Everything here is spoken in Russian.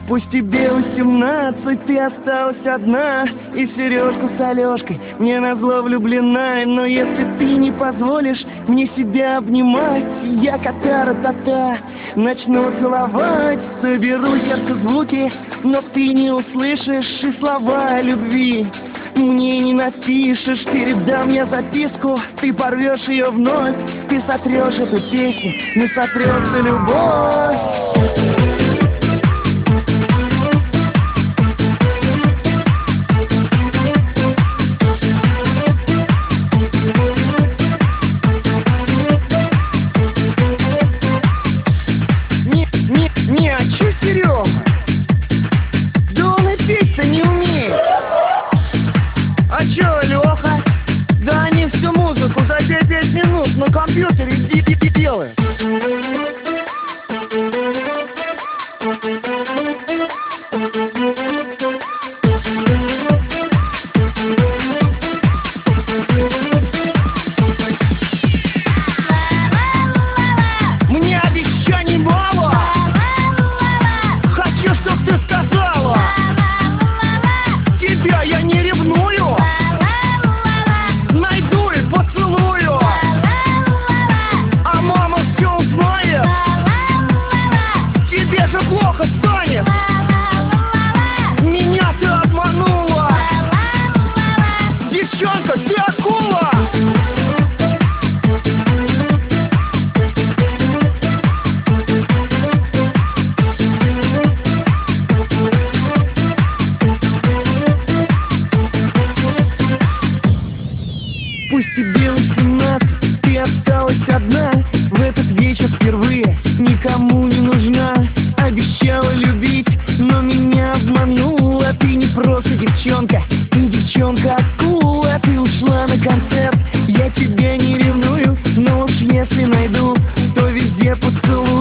Пусть тебе 18, ты осталась одна, и в Сережку с Алешкой мне назло влюблена. Но если ты не позволишь мне себя обнимать, я кота-ра-та-та начну целовать. Соберу сердце звуки, но ты не услышишь, и слова любви мне не напишешь. Передам я записку, ты порвешь ее вновь, ты сотрешь эту песню, не сотрется любовь. Не, а чё Серёга? Да он и петь-то не умеет. А чё Лёха? Да они всю музыку за 5 минут на компьютере делают. Мне обещаний мало. Хочу, чтоб ты сказала: тебя я не ревную, найду и поцелую. А мама все узнает, тебе же плохо станет. Меня ты обманула, девчонка, ты акула. Пусть тебе 18, ты осталась одна, в этот вечер впервые никому не нужна. Обещала любить, но меня обманула. Ты не просто девчонка, ты девчонка-акула. Ты ушла на концерт, я тебя не ревную, но уж если найду, то везде поцелую.